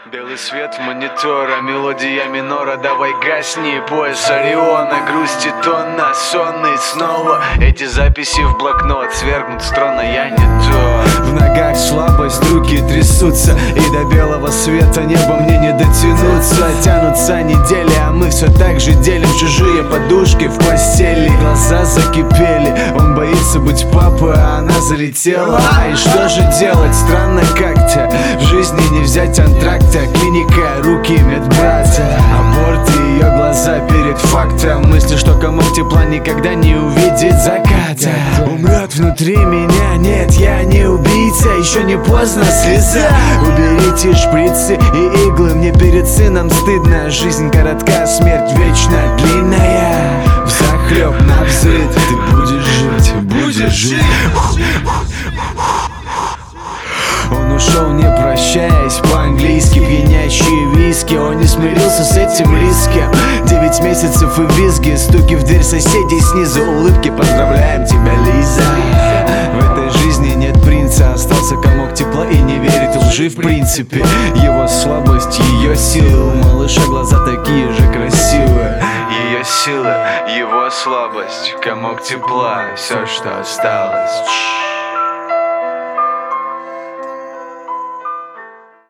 Белый свет монитора, мелодия минора, давай гасни. Пояс Ориона, грустит он на сонный снова. Эти записи в блокнот свергнут с трона, я не то. В ногах слабость, руки трясутся, и до белого света неба мне не дотянуться. Тянутся недели, а мы все так же делим чужие подушки в постели. Глаза закипели, он боится быть папой, а она залетела. И что же делать? Странно как-то в жизни не взять антракта. Клиника, руки медбрата, аборт и ее глаза перед фактом. Мысли, что комок тепла никогда не увидит заката. Умрет внутри меня, нет, я не убийца. Еще не поздно, слеза. Уберите шприцы и иглы, мне перед сыном стыдно. Жизнь коротка, смерть вечно длинная. Взахлеб навзрыд, ты будешь жить, будешь жить. Он ушел, не прощаясь, по-английски, пьянящие виски. Он не смирился с этим риском. 9 месяцев и визги, стуки в дверь соседей снизу, улыбки. Поздравляем тебя, Лиза. В этой жизни нет принца, остался комок тепла и не верит лжи в принципе. Его слабость, ее сила, у малыша глаза такие же красивые. Ее сила, его слабость, комок тепла, все, что осталось.